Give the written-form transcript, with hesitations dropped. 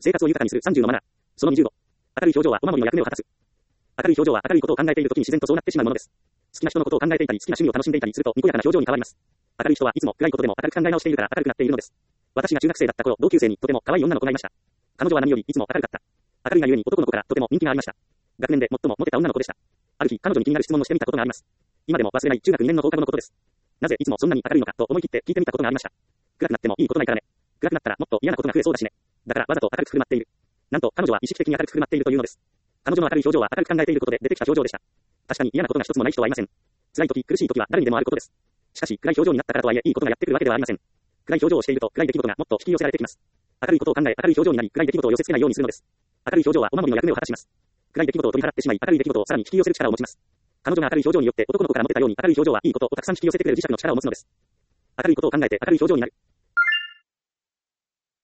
生活を豊かにする30のマナー。その25。明るい表情はお守りの役目を果たす。明るい表情は明るいことを考えているときに自然とそうなってしまうものです。好きな人のことを考えていたり、好きな趣味を楽しんでいたりすると、にこやかな表情に変わります。明るい人はいつも暗いことでも明るく考え直しているから明るくなっているのです。私が中学生だった頃、同級生にとても可愛い女の子がいました。彼女は何よりいつも明るかった。明るいがゆえに男の子からとても人気がありました。学年で最もモテた女の子でした。ある日、彼女に気になる質問をしてみたことがあります。今でも忘れない中学2年の放課後のことです。なぜいつもそんなに明るいのかと思い切って聞いてみたことがありました。暗くなってもいいことないからね。暗くなったらもっと嫌なことが増えそうだしね。だからわざと明るく振る舞っている。なんと彼女は意識的に明るく振る舞っているというのです。彼女の明るい表情は明るく考えていることで出てきた表情でした。確かに嫌なことが一つもない人はいません。辛い時、苦しい時は誰にでもあることです。しかし暗い表情になったからとはいえいいことがやってくるわけではありません。暗い表情をしていると暗い出来事がもっと引き寄せられてきます。明るいことを考え明るい表情になり暗い出来事を寄せ付けないようにするのです。明るい表情はお守りの役目を果たします。暗い出来事を取り払ってしまい明るい出来事をさらに引き寄せる力を持ちます。彼女が明るい表情によって男の子からモテたように明るい表情はいいことをたくさん引き寄せてくれる磁石の力を持つのです。明るいことを考えて明るい表情になる。